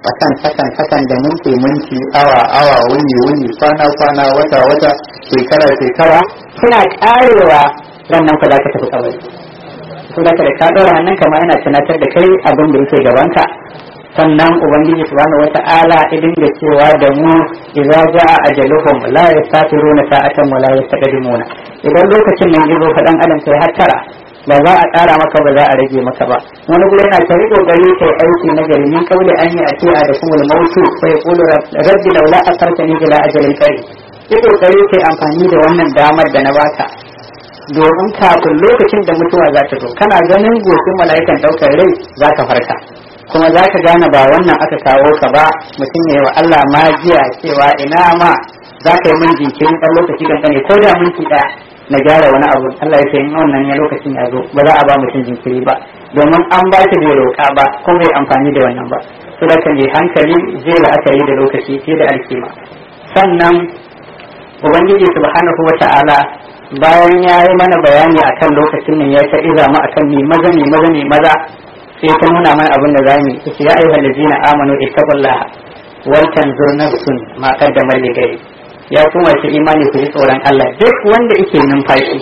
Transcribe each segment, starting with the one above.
sakan da minti awa wuni kwana wata shekara suna karewa nan ku za ka tafi kabari. So da ka ɗora hannun kama yana tunatar da kai abin da yake gabanka. Sannan ubangiji subhanahu wata'ala idin da cewa da mu idza jaa ajaluhum la yastafiruna sa'atan wa la yastaqdimuna. Idan lokacin nan yazo fa dan adam sai hattara ba za a ƙara maka ba za a rage maka ba. Wani gure yana ta riko gari kai aiki na gari min kauli an yi atiya da kuma mautu fa yaqulu rabbi laula akartani ila ajalin qarib. Yi kokari kai amfani da wannan damar da na baka domin kafin lokacin da mutuwa za ta zo kana ganin goshin mala'ikan daukar rai za ka farka kuma za ka gane ba wannan aka kawo ka ba. Mutum ne wa Allah magiya cewa ina ma za ka yi min jinkirin ɗan lokaci kankane ko da minti ɗaya na gyara wani abu. Allah ya ce in wannan ya lokacin ya zo ba za a ba mutum jinkiri ba domin an ba shi bai roƙa ba ko bai amfani da wannan ba. Su da kan hankali zai la'akari da lokaci fiye da alkima. Sannan ubangiji subhanahu wa ta'ala bayan ya yi mana bayani akan lokacin nan ya ta iza mu akan mi maza sai ta nuna mana abin da zamu yi. Ya ayyuhal ladina amanu ittaqullaha wal tanzur nafsun ma qaddamat ligayr. Ya kuma shi imani ku ji tsoron Allah. Duk wanda yake numfashi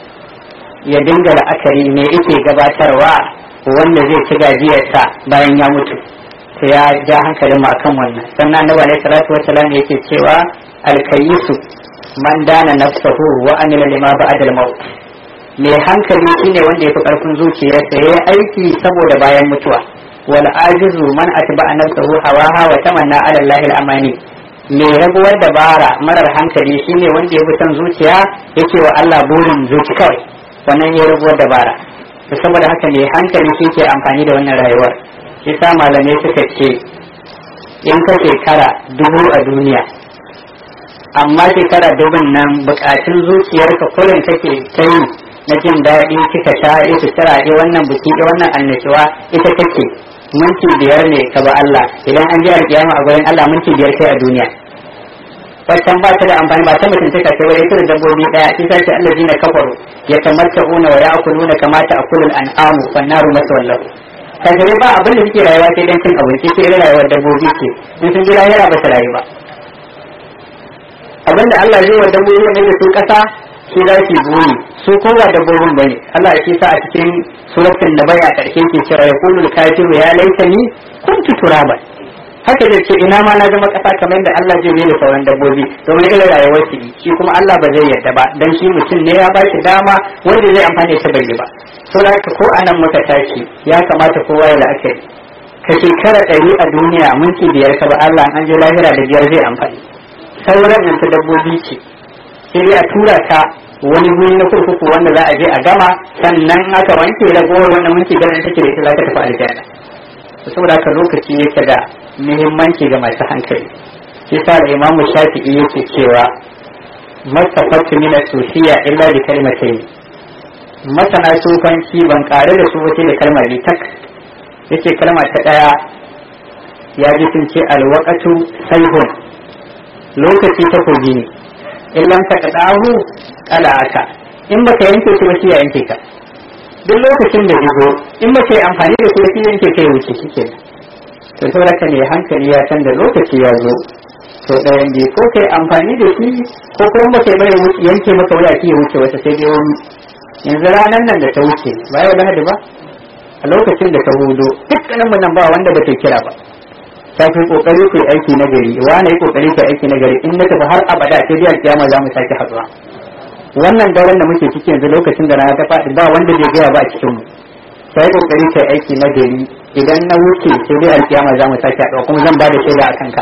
ya dinga la'akari me yake gabatarwa wanda zai ci gajiyarsa bayan ya mutu. Sai ya ja hankalin mu akan wannan. Sannan Annabi alaihi salatu wassalam yake cewa al-kayyisu man dana nafsahu wa amila lima ba'da al-maut. Mai hankali shine wanda yafi karfin zuciyarsa yayi aiki saboda bayan mutuwa. Wal ajizu man atba'a nafsahu hawaha wa tamanna 'ala Allahi al-amani. Mai rabuwar dabara marar hankali shine wanda yafi son zuciya yake wa Allah burin zuci kawai. Wannan ya rabuwar dabara. Saboda haka mai hankali shi ke amfani da wannan rayuwar. Shi sa malamai suka ce in ka shekara 1000 a duniya amma shekara 1000 nan bukatun zuciyarka kullum take ta yi na jin daɗi kika sha ita taraɗe wannan buki wannan annashuwa ita take minti 5 ne ka ba Allah idan an ji alƙiyama a gurin Allah minti 5 kai a duniya. Wannan ba ta da amfani ba ta mutunta ka sai wai ita da dabbobi daya shi sai allazina kafaru yatamatta'una wa ya'kuluna kama ta'kulul an'amu wan naru masawallahu. Kaje ba abin da suke rayuwa sai dan cin abinci sai rayuwar dabbobi ce in sun ji rayuwa ba ta rayu ba. Abinda Allah zai wa dabbobi ne da su kasa shi za su buri su kowa dabbobin bane. Allah ya sa a cikin suratul nabai a karshe ke cewa yaqulul kafiru ya laitani kuntu turaban. Haka zai ce ina ma na zama kasa kamar da Allah zai yi da sauran dabbobi domin irin rayuwar su shi kuma Allah ba zai yarda ba dan shi mutum ne ya ba shi dama wanda zai amfani da bai ba. Saboda ko anan muka tashi ya kamata kowa ya la'akari ka shekara 100 a duniya minti 5 ka ba Allah an je lahira da 5 zai amfani. Sauran nan ta dabbobi ce sai dai a tura ta wani guri na kurkuku wanda za a je a gama sannan aka wanke ragowar wannan minti ganin take da ita za ta tafi aljanna. Saboda haka lokaci yake da muhimmanci ga masu hankali. Shi sa da Imam Shafi'i yake cewa masafatu min as-sufiya illa bi kalimatayn. Masana sufanci ban kare da su wace da kalmar ne tak. Yace kalma ta daya ya ji sun ce al-waqtu sayhun. Lokaci ta kogi ne. Illan ta kadahu qala'aka. In baka yanke shi ba shi ya yanke ka. Duk lokacin da jigo in baka yi amfani da shi sai yanke kai wuce shikenan. To saboda ka ne hankali ya san da lokaci ya zo to ɗayan biyu ko kai amfani da shi ko kuma ba kai bari yanke maka wuya ki ya wuce wata sai dai wani. Yanzu ranar nan da ta wuce ba yau Lahadi ba a lokacin da ta hudo dukkanin mu nan ba wanda ba ta kira ba ta fi kokari ku aiki na gari wani yi kokari ku aiki na gari in na tafi har abada sai dai alkiyama za mu sake haɗuwa. Wannan daren da muke ciki yanzu lokacin da rana ta faɗi ba wanda bai gaya ba a cikin mu sai kokari kai aiki na gari idan na wuce sai dai alkiyama za mu sake haɗuwa kuma zan ba da shaida a kanka.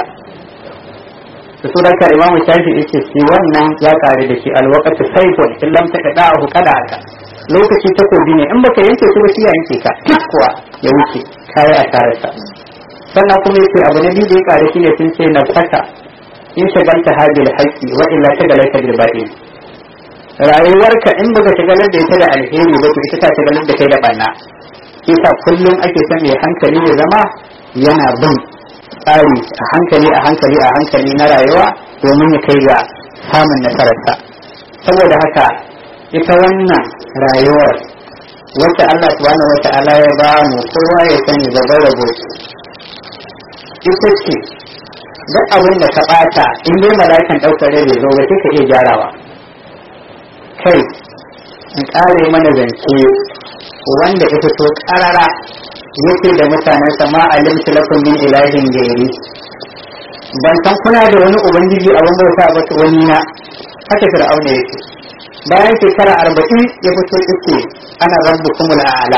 Da su daga Imam Shafi'i yace shi wannan ya kare da shi alwaqtu sayfun illam taqda'ahu qada'aka. Lokaci takobi ne in baka yanke shi ba shi ya yanke ka kuwa ya wuce kai a tarasa. Sannan kuma yace abu na biyu da ya kare shi ne sun ce nafsaka in shagalta hadil haqqi wa illa shagalta bil batil. Rayuwarka in baka shagalar da ita da alheri ba to ita ta shagalar da kai da banna. Kisa kullum ake son mai hankali ya zama yana bin tsari a hankali na rayuwa domin ya kai ga samun nasararsa. Saboda haka ita wannan rayuwar wacce Allah subhanahu wa ta'ala ya ba mu kowa ya sani babbar rabo ita ce duk abin da ka ɓata in dai mala'ikan ɗaukar rai bai zo ba sai ka iya gyarawa. Kai in ƙare mana zance wanda ita so ƙarara yake da mutanensa ma alimtu lakum min ilahin gairi, ban san kuna da wani ubangiji a wani bauta ba wani na. Haka Fir'auna yake bayan shekara 40 ya fito yake ana rabbukumul a'la,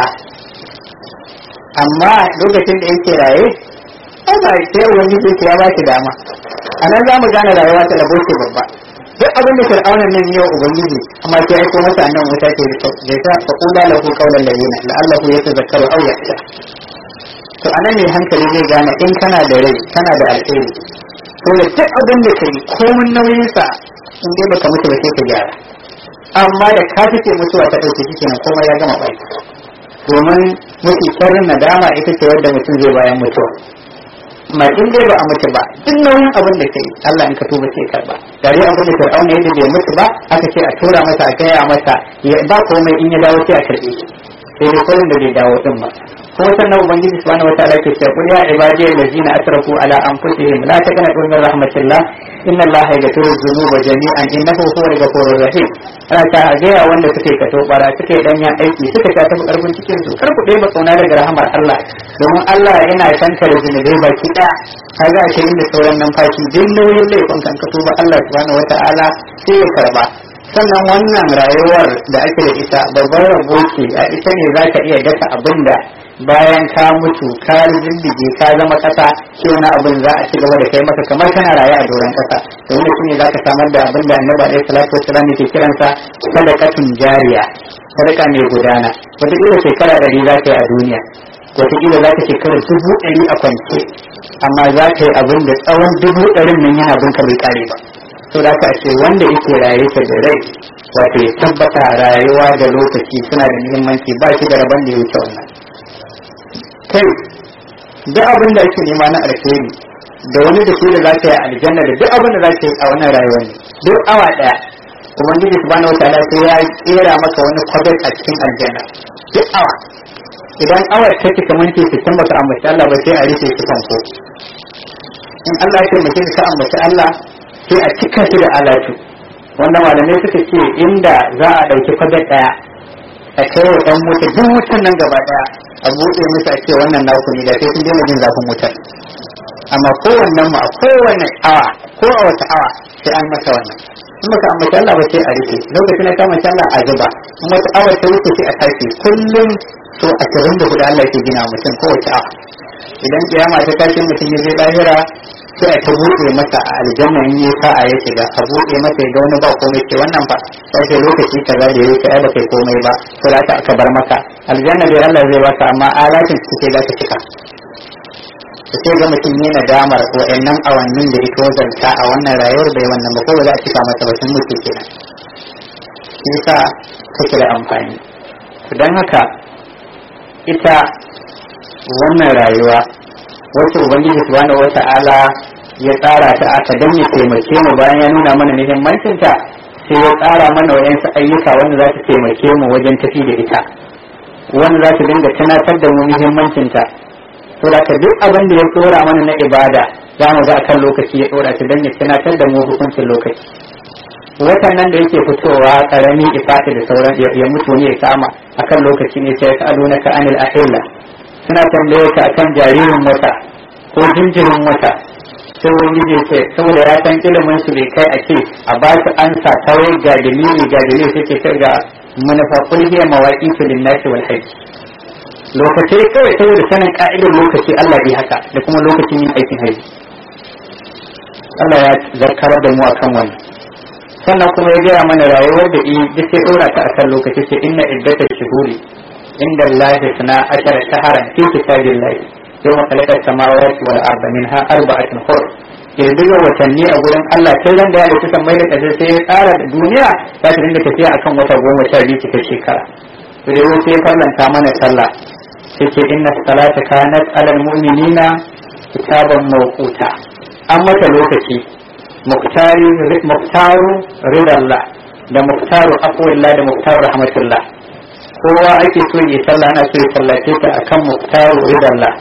amma lokacin da yake raye ai ba sai ubangiji ya ba shi dama. anan za mu gane rayuwa ta labo ce babba. duk abin da Fir'auna nan yau ubangiji amma sai ai ko masa nan wuta ce da ta faqula lahu qawlan layyina la'allahu yatazakkaru aw yakhsha. to anan ne hankali zai gane in kana da rai kana da alheri to da duk abin da kai komun nauyin sa in dai baka mutu ba sai ka gyara, amma da ka fice mutuwa ta dauke shi kenan komai ya gama bai. domin mafi sharrin nadama ita ce wadda mutum zai bayan mutuwa. mai in dai ba a mutu ba duk nauyin abin da kai Allah in ka tuba sai karba. gari abin da Fir'auna yadda bai mutu ba aka ce a tura masa a gaya masa ba komai in ya dawo sai a karbe shi, sai dai kullun da bai dawo din ba. kuma sannan ubangiji subhanahu wataala ke cewa qul ya ibadiyal ladzina asrafu ala anfusihim la taqnatu min rahmatillah inna allaha yaghfiru dhunuba jami'an innahu huwal ghafurur rahim. ana ta gaya wanda suke kato bara suke danyen aiki suka ta tafi karfin cikin su kar ku dai ba kauna daga rahmar Allah, domin Allah yana kankare zunubai baki daya. kaga a cikin da sauran numfashi din nauyin laifin kan ka tuba Allah subhanahu wataala sai ya karba. sannan wannan rayuwar da ake da ita babbar rabo ce, a ita ne za ka iya dasa abin da bayan ka mutu ka rindige ka zama kasa ke wani abin za a ci gaba da kai maka kamar kana raye a doron kasa. domin shi ne za ka samar da abin da annabi alaihi salatu wassalam yake kiransa sadaqatun jariya, sadaka mai gudana. wataƙila shekara 100 za ka yi a duniya, wataƙila za ka shekara 100 a kwance, amma za ka yi abin da tsawon 100 nan yana bin ka bai kare ba. to da ka ce wanda yake raye ta da rai wato ya tabbata rayuwa da lokaci suna da muhimmanci, ba shi da rabon da ya wuce wannan. kai duk abin da ake nema na alheri da wani da shi da za ka yi aljanna da duk abin da za ka yi a wannan rayuwar ne duk awa daya ubangiji subhanahu wataala sai ya kera maka wani kwabar a cikin aljanna duk awa. idan awar ta cika minti 60 baka ambaci Allah ba sai a rufe shi fanko. in Allah ya taimake ka ambaci Allah sai a cika shi da alatu, wanda malamai suka ce inda za a ɗauki kwabar ɗaya a kai wa ɗan wuta duk wutan nan gaba ɗaya a buɗe musu a ce wannan naku ne da sai sun daina jin zafin wutar. amma kowannen mu a kowane awa ko a wata awa sai an masa wannan. in baka ambaci Allah ba sai a rufe, lokacin da ka ambaci Allah a zuba, in wata awa ta wuce sai a tashi. kullum so 24 Allah ke gina mutum kowace awa. idan kiyama ta tashi mutum ya je lahira sai a ta buɗe masa a aljanna in yi sa'a ya shiga a buɗe masa ya ga wani ba komai ce wannan ba sai lokaci kaza da yake ai ba kai komai ba sai da aka bar maka aljanna dai Allah zai baka amma alatin suke za ta cika. sai ga mutum yana damar wa'annan awannin da ita wazanta a wannan rayuwar bai wannan ba ko ba za a cika masa ba sun mutu kenan. shi yasa take da amfani. don haka ita wannan rayuwa wacce ubangiji subhanahu wata'ala ya tsara ta aka dan ya taimake mu bayan ya nuna mana muhimmancin ta, sai ya tsara mana wayansu ayyuka wanda za su taimake mu wajen tafi da ita, wanda za su dinga tunatar da mu muhimmancin ta. to da duk abin da ya tsora mana na ibada za mu ga akan lokaci ya tsora ta dan ya tunatar da mu hukuncin lokaci. watan nan da yake fitowa karami ifati da sauran ya mutu ne ya kama akan lokaci ne sai ka alunaka anil ahilla, suna tambaye ka akan jaririn wata ko jinjirin wata. sai wani ne ce saboda ya san ilimin su bai kai a ce a ba su ansa kawai ga dalili sai ce kai ga manufa kulhiya mawaqi tu lillahi wal hajj. lokaci kawai saboda sanin ka'idar lokaci Allah bai haka da kuma lokacin yin aikin haji. Allah ya zakkarar da mu akan wannan. sannan kuma ya gaya mana rayuwar da duk sai dora ta akan lokaci ce inna iddatash shuhuri inda Allah sana 10 shahran fi kitabillahi yawma khalaqa samawati wal arda minha arba'atun hur. kirdiga watanni a gurin Allah sai ran da ya da kusan mai da kaje sai ya tsara da duniya za ta dinga tafiya akan wata 12 cikin shekara. to dai wani sai kallanta mana sallah sai ce inna salata kanat alal mu'minina kitaban mawquta. an mata lokaci muktaru ridallah da muktaru aqwallah da muktaru rahmatullah. kowa ake so ya sallah ana so ya sallace ta akan muktaru ridallah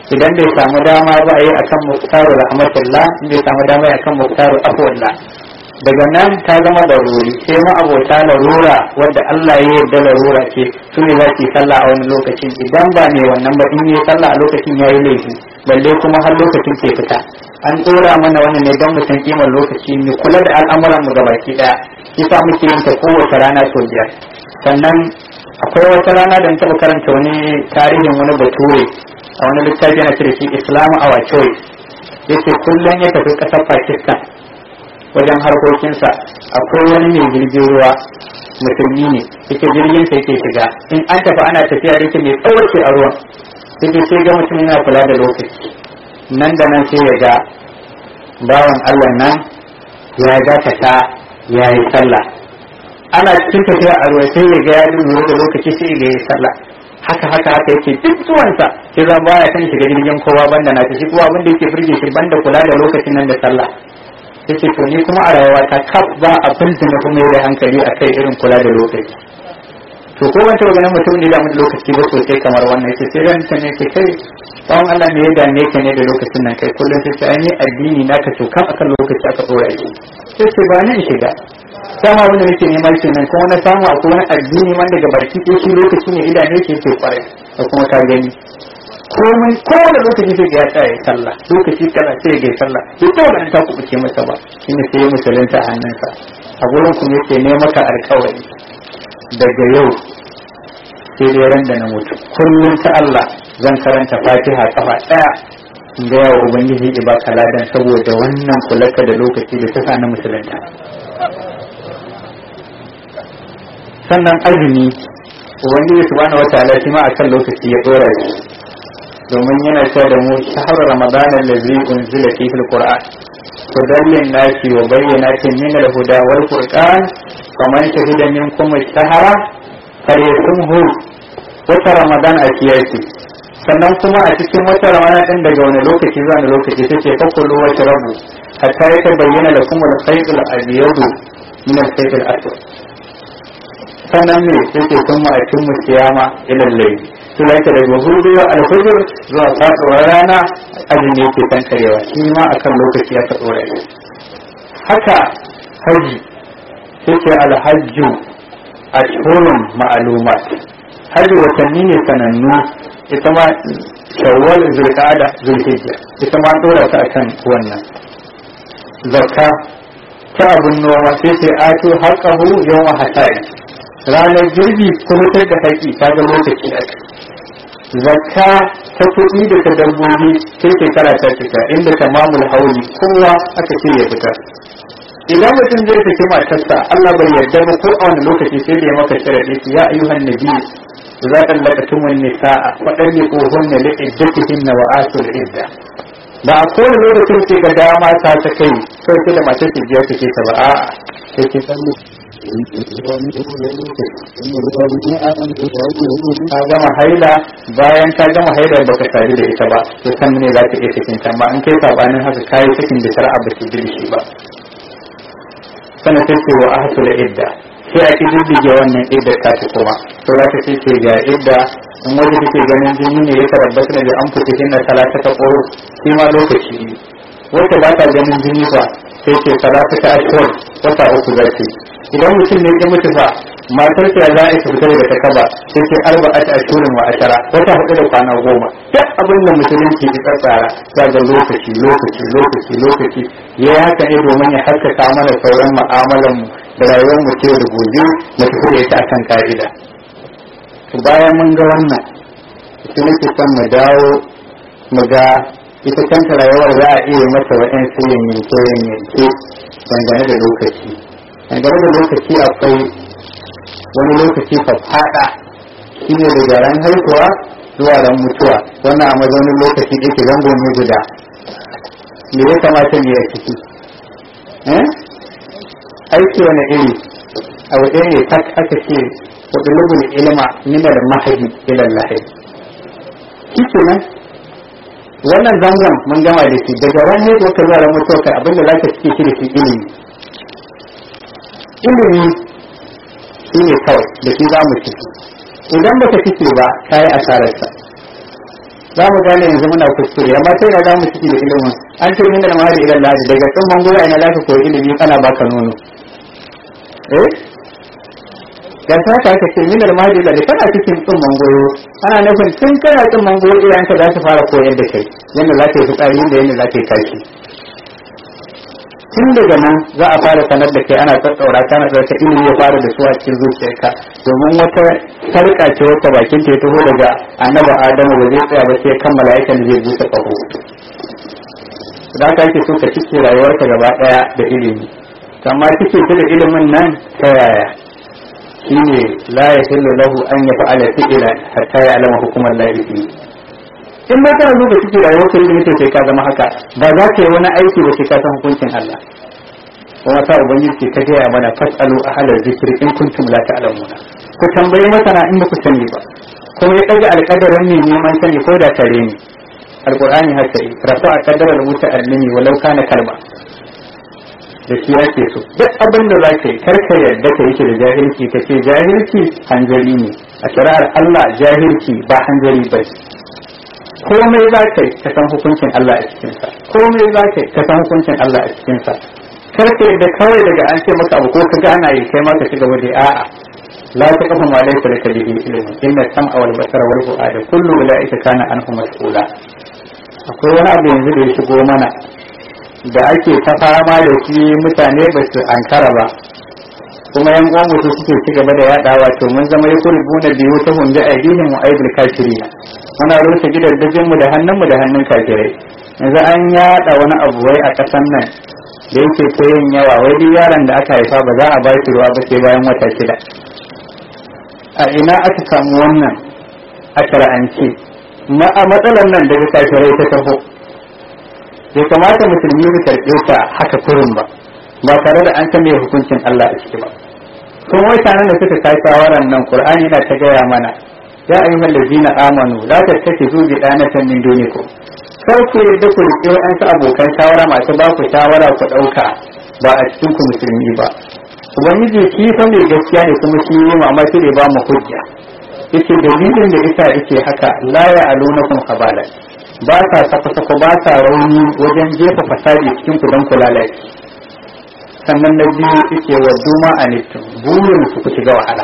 idan bai samu dama ba a yi akan muktaru rahmatullah, bai samu dama a akan muktaru afwallah. Daga nan ta zama laruri, sai ma abota larura wadda Allah ya yarda larura ce su ne za su yi sallah a wani lokacin. Idan ba ne wannan ba in yi sallah a lokacin ya yi laifi, balle kuma har lokacin ke fita. An ɗora mana wannan ne don mu san kimar lokaci, mu kula da al'amuran mu gabaki ɗaya. Kisa muke yin ta kowace rana sau 5. Sannan akwai wata rana da taɓa karanta wani tarihin wani bature a wani littafi yana cire shi Islam Our Choice. Yace kullum ya tafi ƙasar Pakistan wajen harkokinsa, akwai wani mai jirgin ruwa musulmi ne, yake jirgin sa yake shiga, in an tafi ana tafiya da yake mai tsawace a ruwan, yake sai ga mutum yana kula da lokaci. Nan da nan sai ya ga bawan Allah nan ya dakata ya yi sallah. Ana cikin tafiya a ruwa sai ya ga ya lura da lokaci sai ya yi sallah. Haka yake duk zuwansa sai zan baya kan shiga jirgin kowa banda na shi, kowa abin da yake burge shi banda kula da lokacin nan da sallah. Yace to ni kuma a rayuwa ta kaf ba abin da na kuma yi hankali akai irin kula da lokaci. To ko ban taɓa ganin mutum ne da mun lokaci ba sosai kamar wannan. Yace sai ran ta ne ke kai bawon Allah ne ya dame ka ne da lokacin nan kai kullum sai ai ni addini naka to kan akan lokaci aka dora shi. Sai ba ni shiga sama wanda nake nema kenan, kuma na samu akwai wani addini wanda daga barki ke shi lokaci ne idane ke kwarai da kuma ka gani komai kowane lokaci sai ya tsaya sallah, lokaci kaza sai ya sallah, ita ba ta kubuce masa ba. Shine sai ya musulunta a hannunsa. A gurin kuma yake ne maka alƙawari daga yau sai dai ran da na mutu kullum ta Allah zan karanta Fatiha kafa daya in ga yawa ubangiji ibaka ladan saboda wannan kulaka da lokaci da ta sa na musulunta. Sannan azumi ubangiji subhanahu wataala shi ma akan lokaci ya dora shi, domin yana cewa da mu shahru ramadan allazi unzila fihi alquran hudan lin-nasi wa bayyinatin min al-huda wal furqan faman shahida minkum ash-shahra falyasumhu. Wata ramadan a kiyasi. Sannan kuma a cikin wata ramadan din daga wani lokaci zuwa wani lokaci take fakulu wa shrabu hatta yatabayyana lakum al-khayt al-abyad min al-khayt al-aswad. Sannan ne yake kuma a cikin siyama ila al-layl. To yake daga hudu al-fajr zuwa faduwar rana azumi yake kankarewa, shi ma akan lokaci aka dora shi. Haka haji yake al-hajju ashhurun ma'lumat. Haji watanni ne sanannu, ita ma shawwal, zulqa'ada, zulhijja, ita ma dora ta akan wannan. Zakka ta abun noma sai ato haqqahu yawma hasai, ranar girbi kuma ta da haƙi ta ga lokaci a kai. Zakka ta kuɗi da ta dabbobi sai shekara ta cika, inda tamamul hauli kowa aka ce ya fitar. Idan mutum zai saki matarsa Allah bai yarda ba ko a wani lokaci sai da ya maka sharadi, ya ayyuhan nabi za ka lakatum nisaa wadanne ko hunna li iddatihin wa asul idda. Ba a kowane lokacin ce ga dama ta kai sai da matar ta jiya take ta ba, a'a sai ki sallu ka gama haila, bayan ka gama haila baka sadu da ita ba to san ne za ka iya cikin ta, amma in kai sabanin haka kai cikin da shar'a ba ta dirshi ba. Sannan sai ce wa ahsul idda, sai a kididdige wannan idda ta ta kuma to za ta ce ga idda in wani take ganin jini ne ya tarabbata da an fita hinna talata ta ƙoro, shi ma lokaci ne. Wata ba ta ganin jini ba sai ce talata ta ashhur, wata 3 za ta. Idan mutum ne ya mutu fa matar ta za a fita daga ta kaba sai ce 4 ashhurin wa 10, wata 4 da kwana 10. Duk abin da musulunci ya tsara za ga lokaci ya haka ne domin ya haskaka mana sauran mu'amalan mu da rayuwar mu da gobe mu tafi da ita akan ka'ida. To bayan mun ga wannan sai nake son mu dawo mu ga ita kanta rayuwar za a iya mata waɗansu yanke dangane da lokaci. Dangane da lokaci akwai wani lokaci faɗa shi ne daga ran haihuwa zuwa ran mutuwa, wannan a mazaunin lokaci da yake zango ne guda. Me ya kamata ne ya ciki? Aiki wani iri abu ɗaya ne tak aka ce wadulubul ilma minar mahadi ilal lahid. Shi kenan wannan zangon mun gama da shi, daga ran haihuwa ka zuwa ran mutuwa ka abinda za ka cike shi da shi ilimi shi ne kawai da shi za mu ciki. Idan baka cike ba ka yi asararsa. za mu gane yanzu muna kuskure amma sai na za mu ciki da ilimin an ce min da mahari ila Allah daga tun mangoro ina za ka koyi ilimi kana baka nono da ta ka ce min da mahari ila kana cikin tun mangoro ana nufin tun kana tun mangoro idan ka za su fara koyar da kai yanda za ka yi fitsari da yanda za ka yi kashi tun daga nan za a fara sanar da kai ana tsattsaura kana da wata ilimi ya fara da su a cikin zuciyarka domin wata sarƙa ce wata bakin ta taho daga annabi Adamu da zai tsaya ba sai kan mala'ikan da zai busa kaho za ka yake so ka cike rayuwarka gaba daya da ilimi amma cike ta da ilimin nan ta yaya shine la yahillu lahu an yaf'ala fi'lan hatta ya'lama hukumar lahi fi in ma kana zuwa cike rayuwarka ilimi sai ka zama haka ba za ka yi wani aiki ba sai ka san hukuncin Allah kuma sa ubangiji ta gaya mana fasalu ahlal zikri in kuntum la ta'lamuna ku tambayi masana in ba ku sani ba kuma ya ɗaga alƙadarin ne neman sani ko da tare ne alƙur'ani haka yi rafa a ƙaddarar rubuta alimi walau kana kalma da shi yake so duk abin da za ka yi karka yarda ka yi shi da jahilci ka ce jahilci hanzari ne a shari'ar Allah jahilci ba hanzari ba komai za ka yi ka san hukuncin Allah a cikinsa komai za ka yi ka san hukuncin Allah a cikinsa karka yarda kawai daga an ce maka abu ko ka gana yi kai ma ka shiga waje a'a لا تقف ما ليس لك به علم إن السمع والبصر والفؤاد كل أولئك كان عنه مسؤولا akwai wani abu yanzu da ya shigo mana da ake ta fama da shi mutane ba su ankara ba kuma yan uwan mutu suke ci gaba da yadawa to mun zama ya kurbu na biyu ta hunja aidihim wa aidil kafirina muna rusa gidajen mu da hannun kafirai yanzu an yada wani abu wai a kasan nan da yake koyin yawa wai duk yaron da aka haifa ba za a ba shi ruwa ba sai bayan wata 6 a ina aka samu wannan a shara'ance a matsalar nan daga kafirai ta taho bai kamata musulmi mu karɓe ta haka kurin ba tare da an san me hukuncin Allah a ciki ba kuma mutanen da suka kai shawaran nan Qur'ani yana ta gaya mana ya ayyuhal ladina amanu la tattakhidhu bidanatan min dunikum kar ku yadda ku riƙe wa'ansu abokan shawara masu ba ku shawara ku ɗauka ba a cikin ku musulmi ba ubangiji shi fa mai gaskiya ne kuma shi yi amma shi ne ba mu hujja yace dalilin da yasa yake haka la ya alunakum khabala ba ta sako ba ta rauni wajen jefa fasadi cikin ku dan ku lalace sannan na biyu yake wa duma anittum burin su ku shiga wahala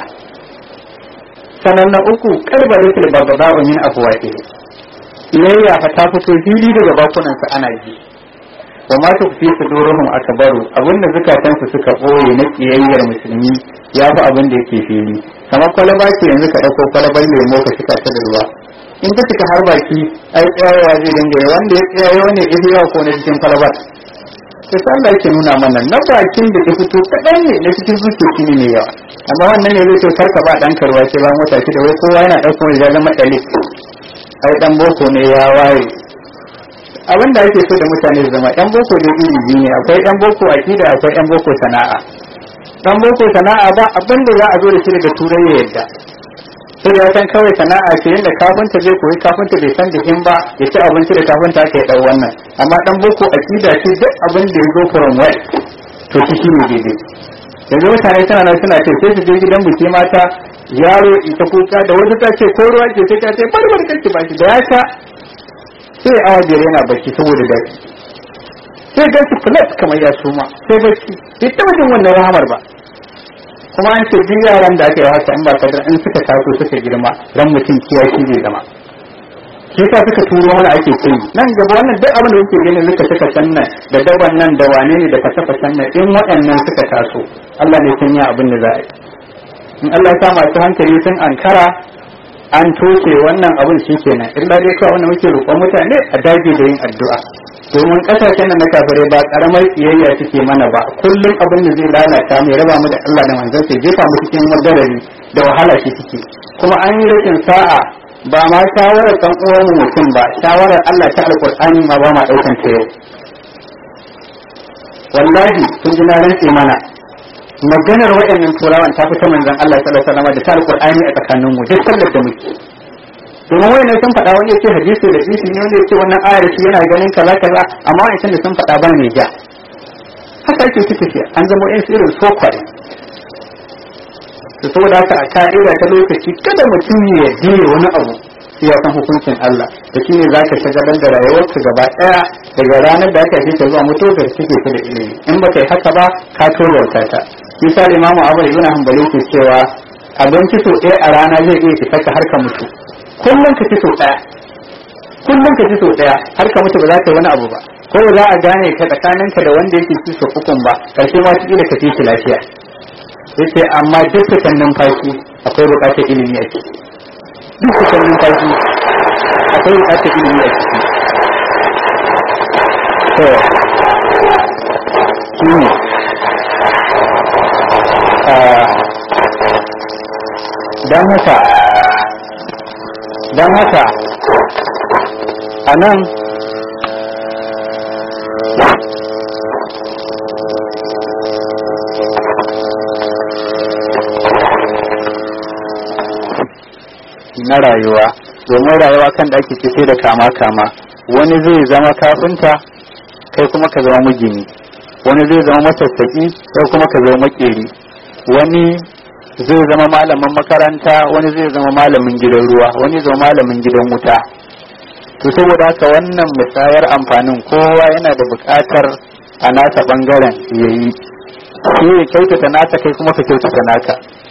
sannan na uku karbalatul babda'u min afwahi iyayya fa ta fito fili daga bakunan su ana ji wa ma tukfi suduruhum akbaru abinda zukatansu suka boye na kiyayyar musulmi ya fi abin da yake fili kamar kwalaba ce yanzu ka dauko kwalabar lemo ka cika ta da ruwa in ka cika har baki ai tsayawa zai dinga wanda ya tsayawa ne idan yawa ko na cikin kwalabar sai Allah yake nuna mana na bakin da ya fito kadan ne na cikin zuciya shine ne yawa amma wannan ne zai to karka ba dan karwa ce ba mota ce da wai kowa yana dauko ya zama dalil ai dan boko ne ya waye abin da ake so da mutane su zama yan boko da iri biyu ne akwai yan boko akida akwai yan boko sana'a dan boko sana'a ba abin da za a zo da shi daga turai ya yadda sai da kan kawai sana'a ce yadda kafinta zai koyi kafinta bai san da in ba ya ci abinci da kafinta aka yi dan wannan amma dan boko akida ce duk abin da ya zo from west to shi ne daidai yanzu mutane suna ce sai su je gidan buke mata yaro ita kuka da wata ta ce ko ruwa ke sai ta ce barbar kake ba shi da ya sha sai awa biyar yana bacci saboda daɗi sai ga su flat kamar ya suma sai bacci bai taɓa jin wannan rahamar ba kuma an ce duk yaran da aka yi haka in ba kadar in suka taso suka girma ran mutum kiyashi zai zama shi yasa suka turo mana ake kai nan gaba wannan duk abin da yake ganin suka sannan da daban nan da wane ne da fasa nan in waɗannan suka taso Allah ne sun yi abin da za a yi in Allah ya sa masu hankali sun ankara an toke wannan abin shi kenan illa dai kawai wannan muke roƙon mutane a dage da yin addu'a domin kasashen nan na kafirai ba karamar kiyayya suke mana ba kullum abin da zai lalata mai raba mu da Allah da manzon sai jefa mu cikin madarari da wahala shi suke kuma an yi rashin sa'a ba ma shawarar dan uwan mu mutum ba shawarar Allah ta alqur'ani ma ba ma daukan ta yau wallahi kun ji na rantse mana maganar waɗannan turawan ta fita manzon Allah sallallahu alaihi wasallam da ta alqur'ani a tsakanin mu duk sallar da muke domin wayannan sun faɗa wani yace hadisi da hadisi ne wanda yace wannan ayar shi yana ganin kaza kaza amma wannan da sun faɗa ba mai ja haka yake tafiya an zama yan irin sokwari to saboda haka a ka'ida ta lokaci kada mutum ya dire wani abu iyakan hukuncin Allah da shine zaka shagalar da rayuwarka gaba daya daga ranar da aka fita zuwa mutuwa da take da ilimi in baka yi haka ba ka tozarta ta bisa Imam Abu Ibn Hanbali ke cewa abinci so ɗaya a rana zai iya fitar ka har ka mutu kullum ka ci so ɗaya har ka mutu ba za ka yi wani abu ba ko za a gane ka tsakaninka da wanda yake ci so ukun ba karshe ma da ka fi lafiya yace amma duk fitan numfashi akwai bukatar ilimi a ciki duk fitan numfashi akwai bukatar ilimi a ciki to shine dan haka a nan na rayuwa domin rayuwa kan da ake ce da kama wani zai zama kafinta kai kuma ka zama magini wani zai zama masassaƙi kai kuma ka zama makeri wani zai zama malamin makaranta wani zai zama malamin gidan ruwa wani zama malamin gidan wuta to saboda haka wannan musayar amfanin kowa yana da buƙatar a nasa bangaren yayi shi ya kyautata nasa kai kuma ka kyautata naka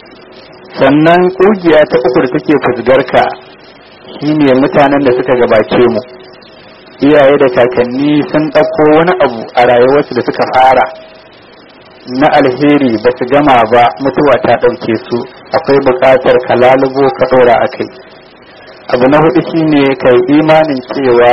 sannan ƙugiya ta uku da take fusgarka shine mutanen da suka gabace mu iyaye da kakanni sun ɗauko wani abu a rayuwarsu da suka fara na alheri ba su gama ba mutuwa ta ɗauke su akwai buƙatar ka lalubo ka ɗora a kai abu na hudu shine kai imanin cewa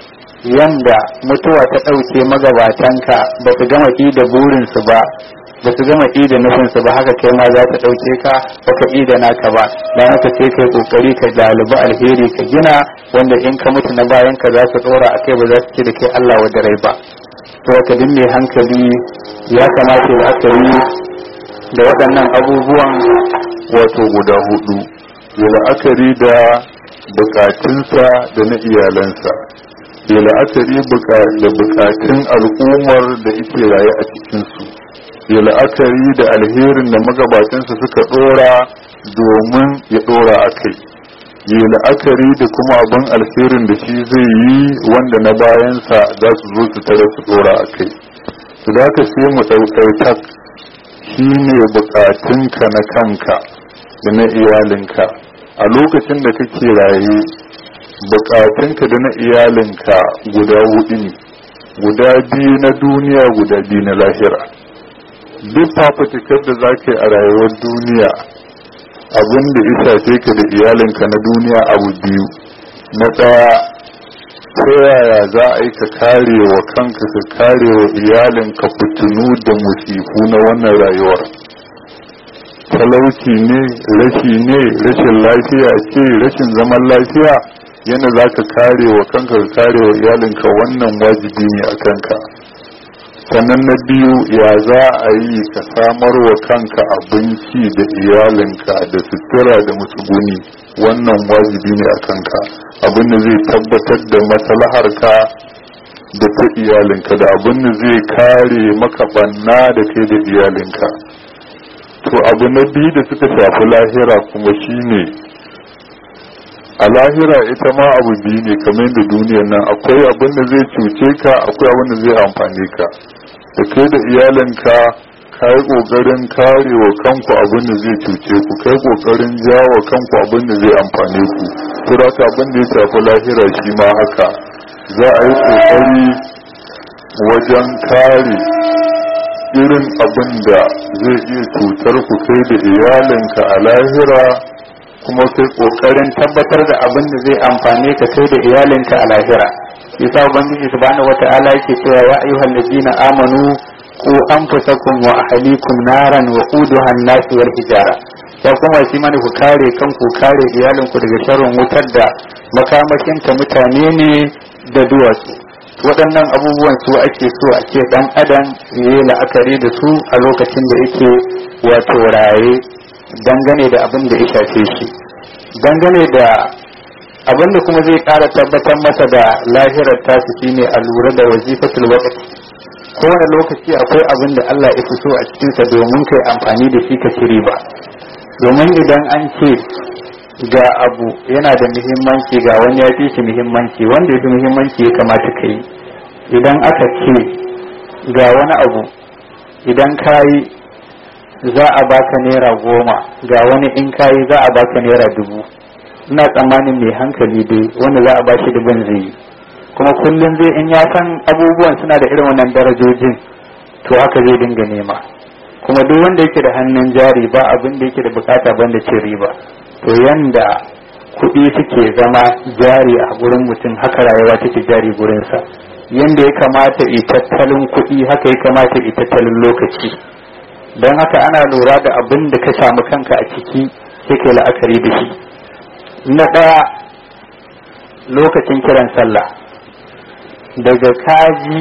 yanda mutuwa ta ɗauke magabatanka ba su gama da burinsu ba ba su gama da nufinsu ba haka kai ma za ta ɗauke ka ba ka da naka ba don haka sai kai kokari ka dalibi alheri ka gina wanda in ka mutu na bayan ka za su ɗora a kai ba za su ce da kai Allah wa rai ba to ka dinne hankali ya kamata da aka yi da waɗannan abubuwan wato guda hudu ya la'akari da bukatunsa da na iyalansa ya la'akari da bukatun al'ummar da yake raye a cikinsu ya la'akari da alherin da magabatansa suka dora domin ya dora a kai ya la'akari da kuma abin alherin da shi zai yi wanda na bayansa za su zo su tare su dora a kai su da ka sai mu ɗauɗautak shi ne bukatunka na kanka da na iyalinka a lokacin da kake raye bukatunka da na iyalinka guda hudu ne guda biyu na duniya guda biyu na lahira duk fafutukar da za ka yi a rayuwar duniya abin da isa ka da iyalinka na duniya abu biyu na ɗaya ta yaya za a yi ka kare wa kanka ka kare wa iyalinka fitinu da musifu na wannan rayuwar talauci ne rashin lafiya ce rashin zaman lafiya yana za ka kare wa kanka ka kare wa iyalinka wannan wajibi ne a kanka sannan na biyu ya za a yi ka samar wa kanka abinci da iyalinka da sutura da matsuguni wannan wajibi ne a kanka abin da zai tabbatar da maslaharka da ta iyalinka da abin da zai kare maka banna da kai da iyalinka to abu na biyu da suka shafi lahira kuma shine a lahira ita ma abu biyu ne kamar da duniyar nan akwai abin da zai cuce ka akwai abin da zai amfane ka da kai da iyalinka ka yi kokarin kare wa kanku abin da zai cuce ku kai kokarin jawo kanku abin da zai amfane ku to da abin da ya shafi lahira shi ma haka za a yi kokari wajen kare irin abin da zai iya cutar ku kai da iyalinka a lahira kuma kai kokarin tabbatar da abin da zai amfane ka kai da iyalinka a lahira yasa ubangiji subhanahu wata'ala yake cewa ya ayyuhal ladina amanu qu anfusakum wa ahlikum naran wa quduha an-nas wal hijara ya kuma shi mana ku kare kanku kare iyalinku daga sharrin wutar da makamashin ta mutane ne da duwatsu waɗannan abubuwan su ake so a ce dan adam yayi la'akari da su a lokacin da yake wato raye dangane da abin da ya shafe shi dangane da abin da kuma zai ƙara tabbatar masa da lahirar tasu shine a lura da wazifatul waqti kowane lokaci akwai abin da Allah ya fi so a cikinsa domin kai amfani da shi ka ci riba domin idan an ce ga abu yana da muhimmanci ga wani ya fi shi muhimmanci, wanda ya fi muhimmanci ya kamata ka yi. Idan aka ce ga wani abu idan ka yi za a baka naira 10, ga wani in ka yi za a baka naira 1000, ina tsammanin mai hankali dai wanda za a ba shi 1000 zai yi. Kuma kullum zai in ya san abubuwan suna da irin wannan darajojin to haka zai dinga nema. Kuma duk wanda yake da hannun jari ba abin da yake da bukata banda cin riba. To yanda kuɗi suke zama jari a gurin mutum haka rayuwa take jari gurinsa. Yanda ya kamata yi tattalin kuɗi haka ya kamata yi tattalin lokaci. Don haka ana lura da abin da ka samu kanka a ciki sai kai la'akari da shi. Na ɗaya, lokacin kiran sallah daga kaji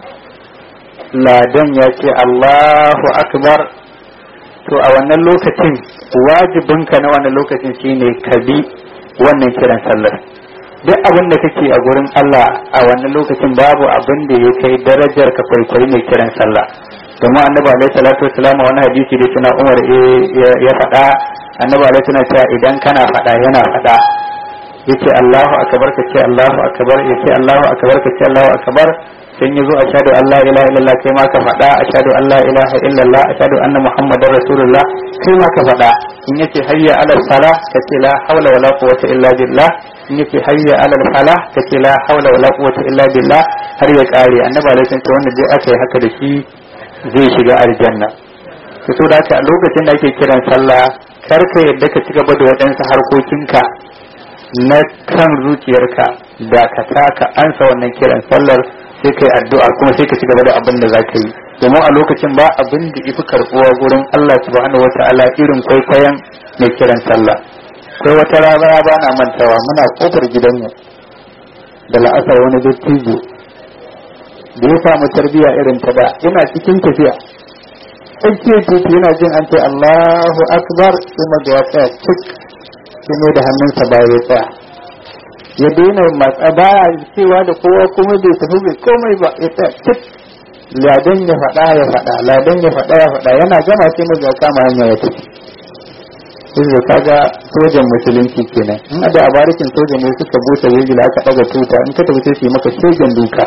ladan ya ce Allahu akbar, to a wannan lokacin wajibinka na wannan lokacin shine ka bi wannan kiran sallar. Duk abin da kake a gurin Allah a wannan lokacin babu abin da ya kai darajar ka kwaikwayi mai kiran sallah. Domin annabi alaihi salatu wasalam wani hadisi da suna Umar ya faɗa, annabi alaihi salatu cewa idan kana faɗa yana faɗa, yace Allahu akbar ka ce Allahu akbar, yace Allahu akbar ka ce Allahu akbar, sai yazo ashhadu an la ilaha illallah kai ma ka faɗa, ashhadu an la ilaha illallah, ashhadu anna muhammadar rasulullah kai ma ka faɗa. In yace hayya ala salah ka ce la hawla wala quwwata illa billah, in yace hayya ala falah ka ce la hawla wala quwwata illa billah har ya kare. Annabi alaihi salatu wanda dai aka yi haka da shi zai shiga aljanna. To da haka a lokacin da ake kiran sallah kar ka yadda ka ci gaba da waɗansu harkokinka na kan zuciyarka, da ka taka ansa wannan kiran sallar sai kai addu'a kuma sai ka ci gaba da abin da zaka yi. Domin a lokacin ba abin da ifi karbuwa gurin Allah subhanahu wata'ala irin kwaikwayon mai kiran sallah. Kai wata rana ba na mantawa muna kofar gidanmu da la'asar wani dattijo da ya samu tarbiya irin ta da, yana cikin tafiya tsakiyar titi yana jin an ce Allahu akbar kuma da ya tsaya cik sai da hannunsa baya ya tsaya, ya daina matsa baya cewa da kowa kuma bai tafi bai komai ba, ya tsaya cik. Ladan ya faɗa ya faɗa, ladan ya faɗa ya faɗa, yana gama sai mu ga kama hanya ya tafi. Sai kaga sojan musulunci kenan, in da a barikin sojan ne suka busa wajila aka ɗaga tuta, in ka tafi sai su yi maka sojan duka.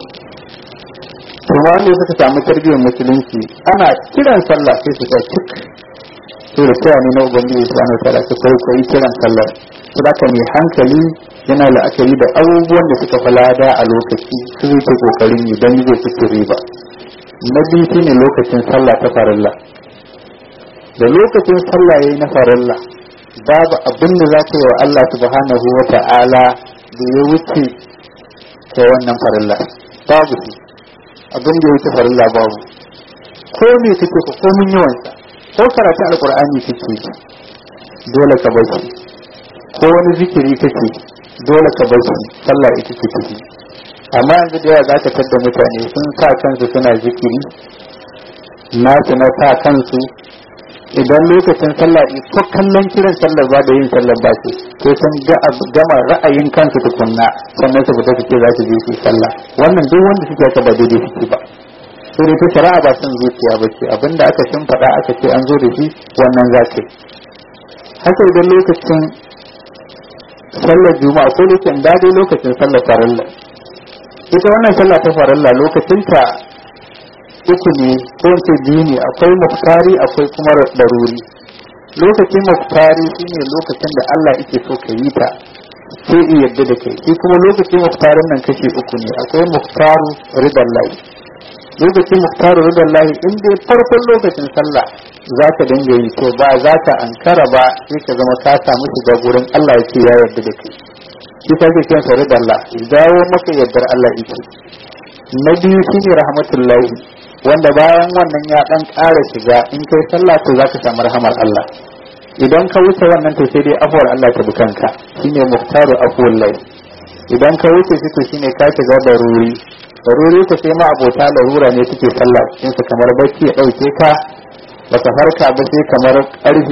Kuma wanda suka samu tarbiyyar musulunci ana kiran sallah sai su ga cik. Sai da kowa ne na ubangiji subhanahu wa ta'ala su kwaikwayi kiran sallah. Su da mai hankali yana la'akari da abubuwan da suka falada a lokaci su yake kokarin yi don zai fi riba. Na biyu shine lokacin sallah ta farilla. Da lokacin sallah yayi na farilla babu abin da za ka yi wa Allah subhanahu wa ta'ala da ya wuce ta wannan farilla. Babu shi. Abin da ya wuce farilla babu. Ko me kake ko komin yawansa, ko karatu alqur'ani kake dole ka bar shi, ko wani zikiri kake dole ka bar shi, sallah ita ce take. Amma yanzu da yawa za ka tadda mutane sun sa kansu suna zikiri nasu na sa kansu, idan lokacin sallah ko kallon kiran sallar ba da yin sallar ba ce sai sun gama ra'ayin kansu tukunna sannan su fita su ce za su je su sallah. Wannan duk wanda suke aka ba daidai suke ba. Sai dai ta shari'a ba son zuciya ba ce, abinda aka shimfaɗa aka ce an zo da shi wannan za ka yi. Haka idan lokacin sallar juma'a ko lokacin sallar farilla, ita wannan sallah ta farilla lokacinta uku ne ko ce biyu ne, akwai muftari akwai kuma daruri. Lokacin muftari shine lokacin da Allah yake so ka yi ta sai ya yarda da kai, shi kuma lokacin muftarin nan kashi uku ne, akwai muftaru ridallahi. Lokacin muftaru ridallahi in dai farkon lokacin sallah za ka dinga yi to ba za ka ankara ba sai ka zama ka samu shiga gurin Allah yake ya yarda da kai, shi ta ke kiran sa ridallah, dawo maka yardar Allah yake. Na biyu shine rahmatullahi, wanda bayan wannan ya dan ƙara shiga in kai sallah to za ka samu rahamar Allah. Idan ka wuce wannan to sai dai afuwar Allah ta bukanka, shine muhtaru afuwallahi. Idan ka wuce shi to shine ka shiga daruri. Daruri ko sai ma abota larura ne suke sallah cikin sa, kamar bacci ya dauke ka baka farka ba sai kamar karfe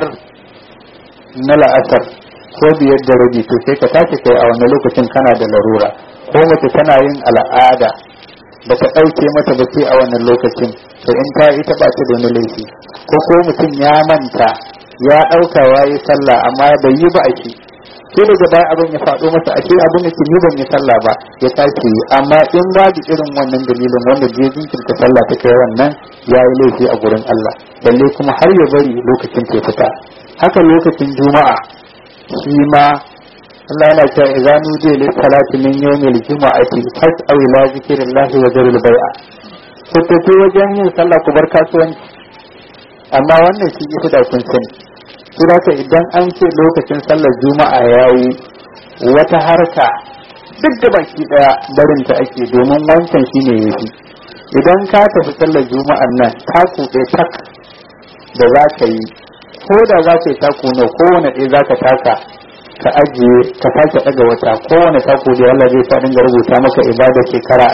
5 na la'asar ko 5 da rabi, to sai ka tashi kai a wannan lokacin kana da larura. Ko mace tana yin al'ada baka dauke mata ba sai a wannan lokacin, to in ta ita ba ta da wani laifi. Ko mutum ya manta ya ɗauka yayi sallah amma bai yi ba a shi sai daga baya abin ya faɗo masa a ce abin da ni ban yi sallah ba ya tashi amma in babu irin wannan dalilin wanda zai jinkirta sallah ta kai wannan ya yi laifi a gurin Allah balle kuma har ya bari lokacin ta fita haka lokacin juma'a shi ma Allah yana cewa idza nudiya lis salati min yawmil jumu'ati fas'au ila zikrillahi wa dharul bai'a ku tafi wajen yin sallah ku bar kasuwanci amma wannan shi ita da kun sani saboda idan an ce lokacin sallar juma'a yayi wata harka duk da baki daya barin ta ake domin wancan shine yafi idan ka tafi sallar juma'an nan taku ɗaya tak da za ka yi ko da za ka yi taku ne kowane ɗaya za ka taka ka ajiye ka sake ɗaga wata kowane taku da Allah zai sa dinga rubuta maka ibada shekara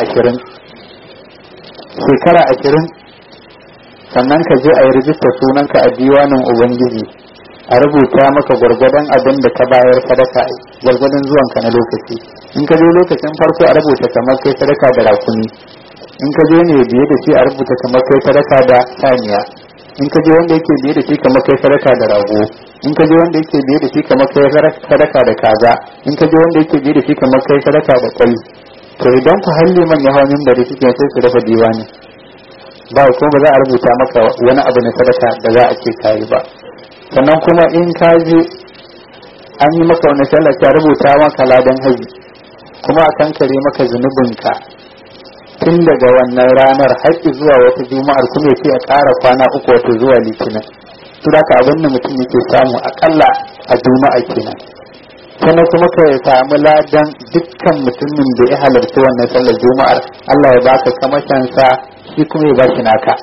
20 sannan ka je a yi rijistar sunanka a diwanin ubangiji a rubuta maka gwargwadon abin da ka bayar sadaka gwargwadon zuwanka na lokaci in ka je lokacin farko a rubuta kamar kai sadaka da rakumi in ka je ne biye da shi a rubuta kamar kai sadaka da saniya in ka je wanda yake biye da shi kamar kai sadaka da rago in ka je wanda yake biye da shi kamar kai sadaka da kaza in ka je wanda yake biye da shi kamar kai sadaka da kwai to idan ku halli man ya hawo minbari shi sai su dafa diwani ba ko ba za a rubuta maka wani abu na sadaka da za a ce kai ba sannan kuma in ka je an yi maka wani sallah ta rubuta maka ladan haji kuma a kankare maka zunubinka tun daga wannan ranar har zuwa wata juma'ar kuma ya ce a ƙara kwana 3 wata zuwa litinin su da ka abin da mutum yake samu akalla a juma'a kenan sannan kuma ka samu ladan dukkan mutumin da ya halarci wannan sallar juma'ar Allah ya baka kamashinsa shi kuma ya bashi naka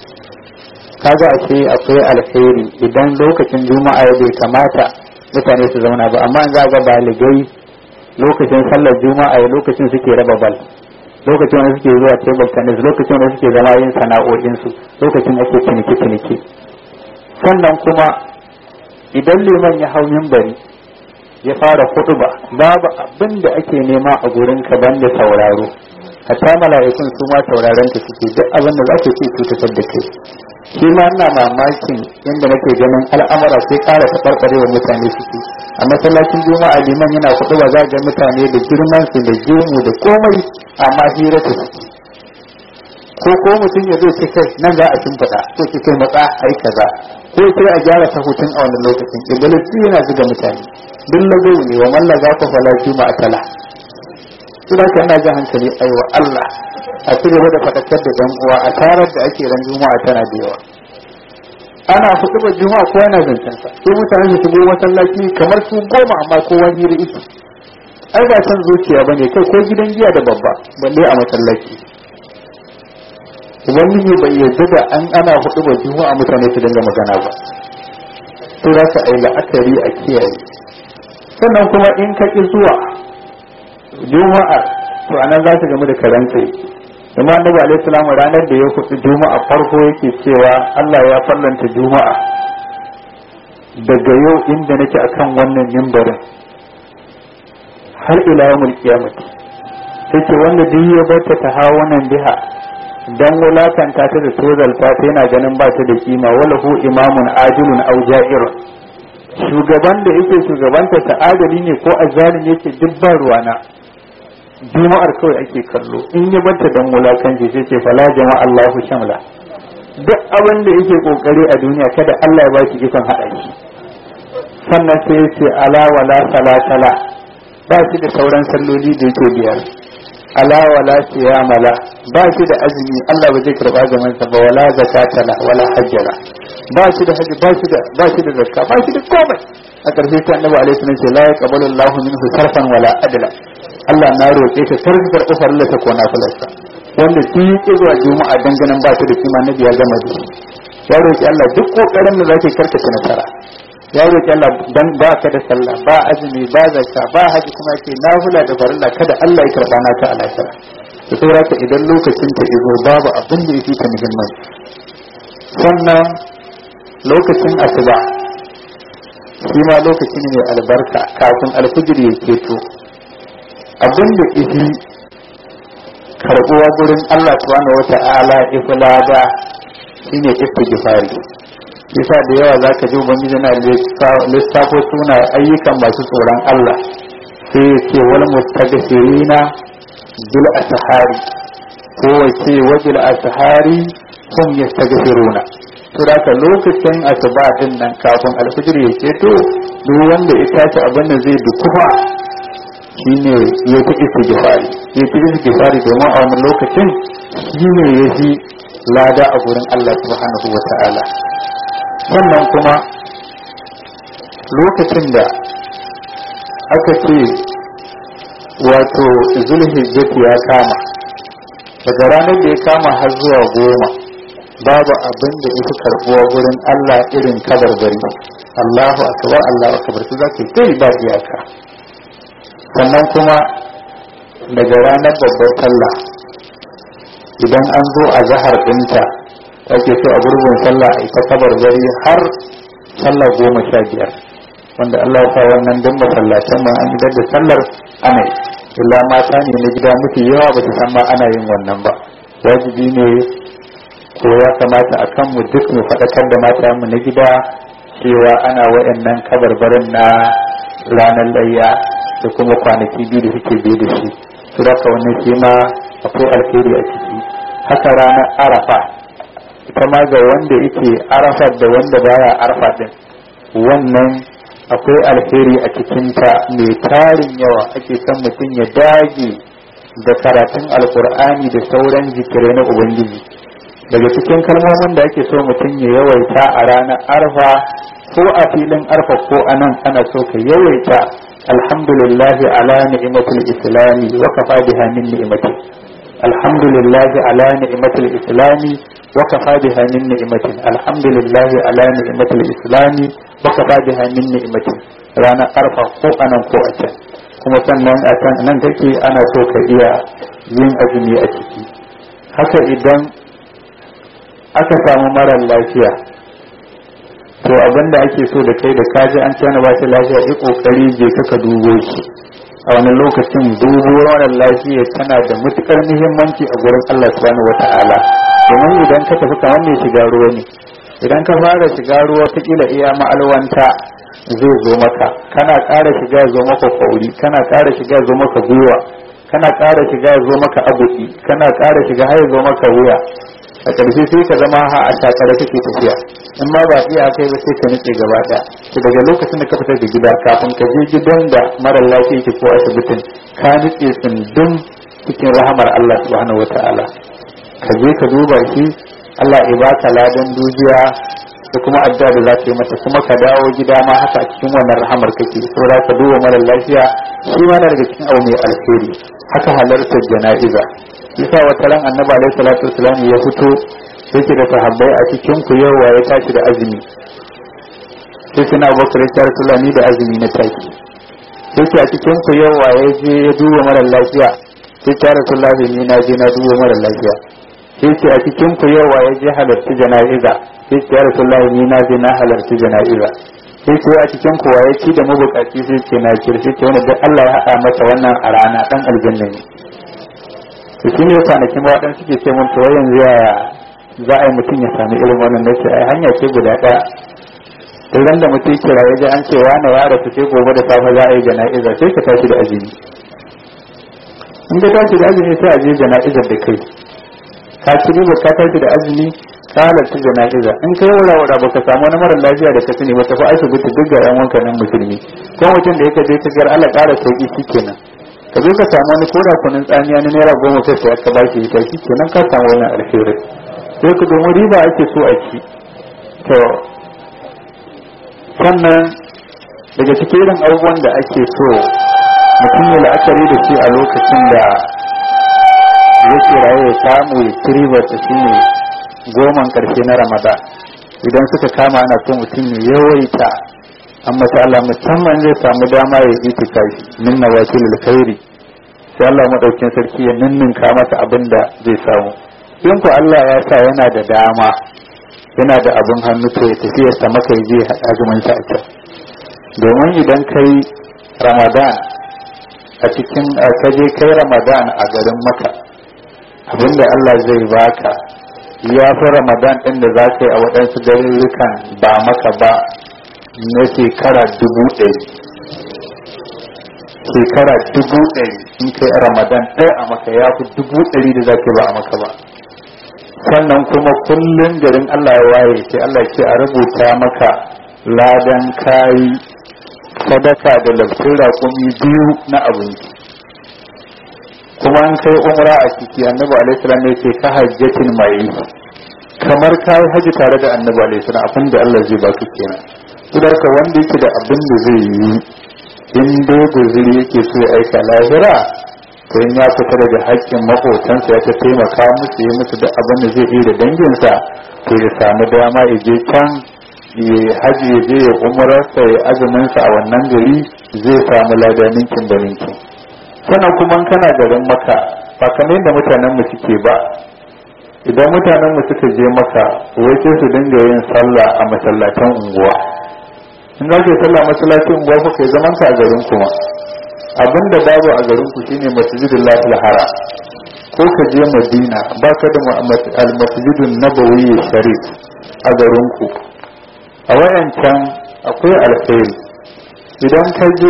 kaga a ce akwai alheri idan lokacin juma'a ya bai kamata mutane su zauna ba amma an za ga baligai lokacin sallar juma'a ya lokacin suke raba bal lokacin wanda suke zuwa table tennis lokacin wanda suke zama yin sana'o'insu lokacin ake ciniki sannan kuma idan liman ya hau minbari ya fara hutuba babu abin da ake nema a gurin ka banda sauraro hatta mala'ikun su ma sauraron ka suke duk abin da zaka ce su ta da kai shi ma ina mamakin inda nake ganin al'amura sai ƙara taɓarɓarewa mutane suke a masallacin juma'a liman yana hutuba za ga mutane da girman su da gemu da komai amma hira ta suke ko mutum ya zo ce kai nan za a shimfiɗa ko ce kai matsa ai kaza ko sai a gyara sahutun a wannan lokacin iblis yana zuga mutane duk lagau ne wa malla za ku fala juma'a tala sai ka ina ji hankali aiwa Allah a ci gaba da faɗakar da ɗan uwa a tarar da ake ran juma'a tana da yawa ana hutubar juma'a ko yana zancen sa sai mutane su shigo masallaci kamar su 10 amma kowa hira iki ai ba san zuciya bane kai ko gidan giya da babba balle a masallaci wani ne bai yarda da ana hutubar juma'a mutane su dinga magana ba sai za ka ai la'akari a kiyaye sannan kuma in ka ki zuwa juma'a to anan za ka gamu da karanta amma annabi alaihi salamu ranar da ya hudu juma'a farko yake cewa Allah ya fallanta juma'a daga yau inda nake akan wannan mimbarin har ila yawmul qiyamah sai wanda duk ya barta ta hawa wannan biha dan wulakanta ta da tozalta ta yana ganin ba ta da kima wala hu imamun ajilun aw ja'irun shugaban da yake shugabanta ta adali ne ko azzalimi yake dubban ruwana juma'ar kawai ake kallo in ya banta dan wulakanci sai ce fala jama'a Allahu shamla duk abin da yake kokari a duniya kada Allah ya ba shi ikon hada shi sannan sai ya ce ala wala salatala ba shi da sauran salloli da yake biyar ala wala siyamala ba shi da azumi Allah ba zai karba zaman sa ba wala zakatala wala hajjala ba shi da haji ba shi da zakka ba shi da komai a ƙarshe sai Annabi alaihi wasallam ce la yaqbalu Allahu minhu sarfan wala adla Allah na roƙe ka karkar ufar lata ko nafilarsa wanda shi yake zuwa juma'a danganan ba ta da kima nabi ya gama da ya roƙi Allah duk kokarin da zake karkace nasara ya roƙi Allah dan ba ka da sallah ba azumi ba zakka ba haji kuma yake nafila da farilla kada Allah ya karba naka a lahira to saboda idan lokacin ta izo babu abin da yake ta muhimmanci sannan lokacin asuba shi ma lokaci ne mai albarka kafin alfijir ya keto abin da ifi karbuwa gurin Allah subhanahu wata'ala iflada shine istighfari yasa da yawa zaka ji ubangiji na lissafo suna ayyukan masu tsoron Allah sai ya ce wal mustaghfirina bil ashari ko wace wajil ashari hum yastaghfiruna to da ka lokacin asuba din nan kafin alfajir ya ce to duk wanda ya tashi abin da zai dukufa shine ya fi istighfari domin a wannan lokacin shine ya fi lada a gurin Allah subhanahu wa ta'ala. Sannan kuma lokacin da aka ce wato zulhijjati ya kama daga ranar da ya kama har zuwa 10 babu abin da ya fi karbuwa gurin Allah irin kabarbari Allahu akbar Allahu akbar su zaka kai ba iyaka. Sannan kuma daga ranar babbar sallah idan an zo a zahar ɗinta ake so a gurbin sallah a ita kabarbari har sallah 15 wanda Allah ya sa wannan dan masallacin ma an gidan da sallar ana yi illa mata ne na gida mafi yawa ba su san ma ana yin wannan ba. Wajibi ne ko ya kamata a kanmu duk mu faɗakar da mata mu na gida cewa ana wayannan kabarbarin na ranar layya da kuma kwanaki biyu da suke biye da shi su raka wannan shi ma akwai alheri a ciki. Haka ranar arafa ita ma ga wanda yake arafa da wanda baya arafa din wannan akwai alheri a cikinta mai tarin yawa. Ake son mutum ya dage da karatun alkur'ani da sauran zikirai na ubangiji. Daga cikin kalmomin da ake so mutum ya yawaita a ranar arfa ko a filin arfa ko a nan ana so ka yawaita alhamdulillahi ala ni'matul islami wa kafa biha min ni'mati. Alhamdulillahi ala ni'matul islami wa kafa biha min ni'mati. Alhamdulillahi ala ni'matul islami wa kafa biha min ni'mati. Ranar arfa ko a nan ko a can. Kuma sannan a can nan take ana so ka iya yin azumi a ciki. Haka idan aka samu marar lafiya to abinda ake so da kai da kaji an tana ba shi lafiya yi kokari je ka dubo shi a wani lokacin dubo marar lafiya tana da matukar muhimmanci a gurin Allah subhanahu wata'ala domin idan ka tafi kamar mai shiga ruwa ne idan ka fara shiga ruwa ta kila iya ma'alwanta zai zo maka kana ƙara shiga zo maka kauri kana ƙara shiga zo maka gwiwa kana ƙara shiga zo maka abuki kana ƙara shiga har zo maka wuya a ƙarshe sai ka zama ha a shakara kake tafiya in ma ba iya kai ba sai ka nutse gaba ɗaya to daga lokacin da ka fita da gida kafin ka je gidan da mara lafiya ke ko asibitin ka nutse tsundum cikin rahamar Allah subhanahu wata'ala ka je ka duba shi Allah ya baka ladan dubiya da kuma addu'a da za ka yi mata kuma ka dawo gida ma haka a cikin wannan rahamar kake saboda ka duba mara lafiya shi ma daga cikin abu mai alheri. Haka halartar jana'iza yasa wata ran annabi alaihi salatu wasallam ya fito yake da sahabbai a cikin ku yau ya tashi da azumi sai suna bakar ya Rasulullah ni da azumi na tashi yake a cikin ku yau ya je ya duba mara lafiya sai ya Rasulullah ni na je na duba mara lafiya sai a cikin ku yau ya je halarci jana'iza sai ya Rasulullah ni na je na halarci jana'iza sai a cikin ku ya ci da mabukaci sai ce na kirshi ce wanda duk Allah ya haɗa masa wannan a rana dan aljanna ne. Shi ne kwanakin waɗanda suke ce mun to yanzu yaya za a yi mutum ya sami irin wannan nace ai hanya ce guda ɗaya duk ran da mutum kira ya ji an ce wani ya rasu sai gobe da safe za a yi jana'iza sai ka tashi da azumi in ka tashi da azumi sai a je jana'izar da kai ka ci riba ka tashi da azumi ka halarci jana'iza in ka yi wura ba ka samu wani mara lafiya da ka sani ba tafi asibiti duk ga yan wanka nan musulmi ko mutum da ya je ka gar Allah ƙara sauki shikenan ka zo ka samu wani koda kunun tsamiya na naira 10 sai ka bashi ita shi kenan ka samu wannan alheri sai ku domin riba ake so a ci. To sannan daga cikin irin abubuwan da ake so mutum ya la'akari da shi a lokacin da yake raye ya samu ya ci ribar ta shine 10 karshe na Ramadan idan suka kama ana so mutum ya yawaita amma ta Allah musamman zai samu dama ya yi itikafi min nawakilul khairi sai Allah madaukin sarki ya ninninka masa abin da zai samu. In ku Allah ya sa yana da dama yana da abin hannu to ya tafi ya sa maka je azumin sa a can domin idan kai Ramadan a cikin kaje kai Ramadan a garin Makka abinda Allah zai baka ya fi ramadan ɗin da za ka yi a waɗansu garurrukan ba maka ba na shekara 1,000. shekara 1,000 in kai a ramadan ɗaya a maka ya fi 100,000 da za ka ba a maka ba. sannan kuma kullum garin Allah ya waye sai Allah ce a rubuta maka ladan kayi sadaka da lafiyar raƙumi 2 na abinci. kuma an kai umra a ciki annabi alaihi salam ya ce ka hajjatin mai kamar kai haji tare da annabi alaihi salam abin da Allah zai baka kenan. saboda wanda yake da abin da zai yi in dai guzuri yake so ya aika lahira to in ya fita daga haƙƙin maƙotansa ya ta taimaka musu ya musu da abin da zai yi da danginsa to ya samu dama ya je can ya haji ya je ya umararsa ya azuminsa a wannan gari zai samu ladaninkin da ninkin. sannan kuma kana garin maka ba kamar yadda mutanen mu suke ba. idan mutanen mu suka je maka wai sai su dinga yin sallah a masallatan unguwa. in za ka yi sallah masallacin unguwa ko kai zaman ka a garin kuma abinda babu a garin ku shine masjidullahi al-haram ko ka je madina ba ka da al-masjidun nabawi sharif a garin ku. a wayancan akwai alkhairi idan ka je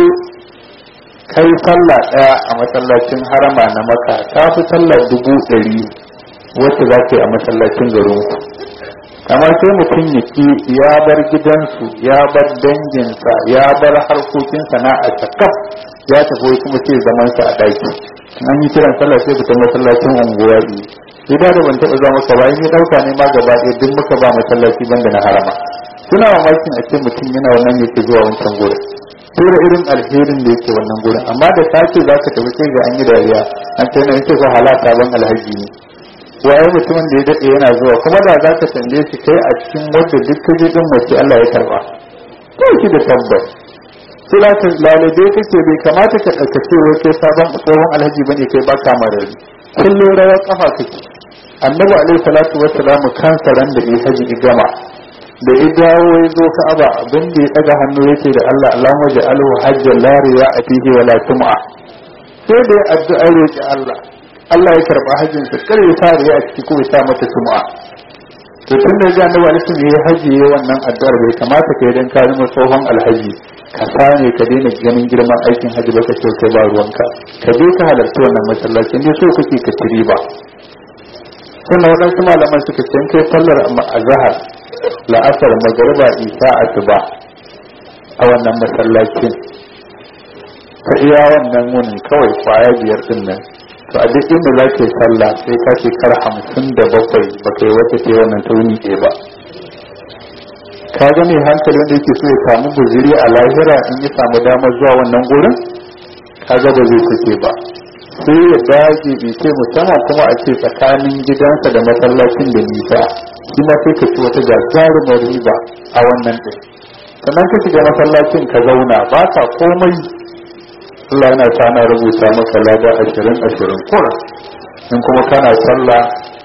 kai sallah daya a masallacin harama na maka ta fi sallar 100,000 wacce za ka yi a masallacin garin ku. amma sai mutum ya bar gidansu ya bar danginsa ya bar harkokin sana'a ta kaf ya tafi kuma sai zaman sa a daki. an yi kiran sallah sai fita masallacin unguwa ne. idan da ban taɓa zama maka ba in ya dauka ne ma gaba ɗaya duk muka ba masallaci banda na harama. suna mamakin a ce mutum yana wannan yake zuwa wancan gurin tura irin alherin da yake wannan gurin. amma da sace za ka tafi sai ga an yi dariya an ce na yake ko halata ban alhaji ne. waye mutumin da ya daɗe yana zuwa kuma da za ka canje shi kai a cikin wadda duk ka je din mace Allah ya karba ko shi da tabbas. sai za ka lalabe kake bai kamata ka ɗaukace wai kai sabon tsohon alhaji bane kai ba ka marari kullum rawar kafa kake. annabi alaihi salatu wassalam kansa ran da ya haji gama da ya dawo ya zo Ka'aba abin da ya daga hannu yake da Allah Allahumma ja'alhu hajjan la riya fihi wa la tum'a. sai da addu'a yake Allah ya karba hajjin sa kare ya sa riya a ciki ko ya sa mata tum'a. to tun da ya annabi alaihi salatu ya haji wannan addu'ar bai kamata kai dan ka zama tsohon alhaji ka sane ka daina ganin girman aikin haji ba ka ce kai ba ruwanka ka je ka halarci wannan masallacin ne so kake ka tiri ba. sannan waɗansu malaman suka ce kai sallar azhar la'asar magariba isa asuba a wannan masallacin ka iya wannan wunin kawai kwaya 5 din nan to a duk inda za ka yi sallah sai ka shekara 57 ba kai wata ce wannan tauni ɗaya ba. ka ga mai hankali wanda yake so ya samu guziri a lahira in ya samu damar zuwa wannan gurin ka ga ba zai fice ba sai ya dage bai ce musamman kuma a ce tsakanin gidansa da masallacin da nisa shi ma sai ka ci wata gagarumar riba a wannan ɗin. sannan ka shiga masallacin ka zauna ba ka komai Allah yana sana rubuta maka lada 20 kura in kuma kana sallah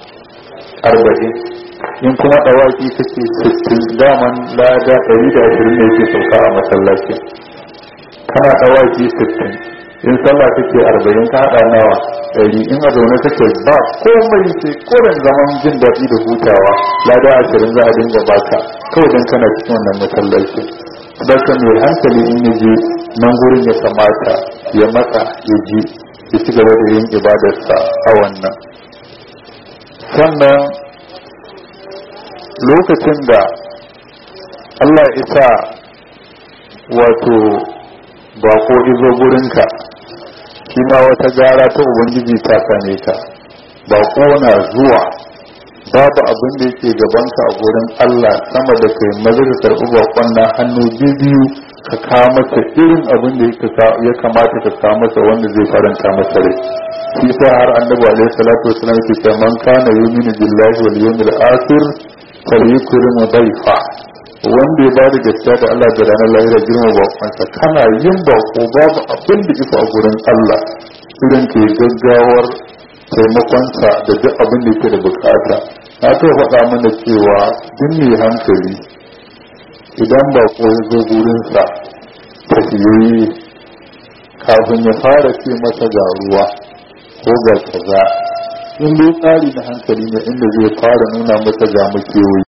40 in kuma dawaki kake 60 daman lada 120 ne yake sauka a masallacin. kana dawaki 60 in sallah kake 40 ka hada nawa 100 in a zaune kake ba komai sai koren zaman jin daɗi da hutawa lada 20 za a dinga baka kawai dan kana cikin wannan masallaci. daga mai hankali in yaje nan gurin ya kamata ya matsa ya ji ya ci gaba da yin ibadarsa a wannan. sannan lokacin da Allah ya sa wato bako izo gurinka shi ma wata gara ta ubangiji ta same ka. bako na zuwa babu abin da yake gabanka a gurin Allah sama da kai maza ka karɓi bakon na hannu biyu ka kawo masa irin abin da ya kamata ka kawo masa wanda zai faranta masa rai. shi sa har annabi alaihi salatu wasallam yake cewa man kana yu'minu billahi wal yawmil akhir falyukrim dayfa. wanda ya ba da gaskiya da Allah da ranar lahira girma bakonsa kana yin bako babu abin da yake a gurin Allah irin ke gaggawar taimakonsa da duk abin da yake da bukata. na ta faɗa mana cewa duk mai hankali idan bako ya zo gurinsa tafiyoyi kafin ya fara ce masa ga ruwa ko ga kaza in dai tsari da hankali ne inda zai fara nuna maka ga makewayi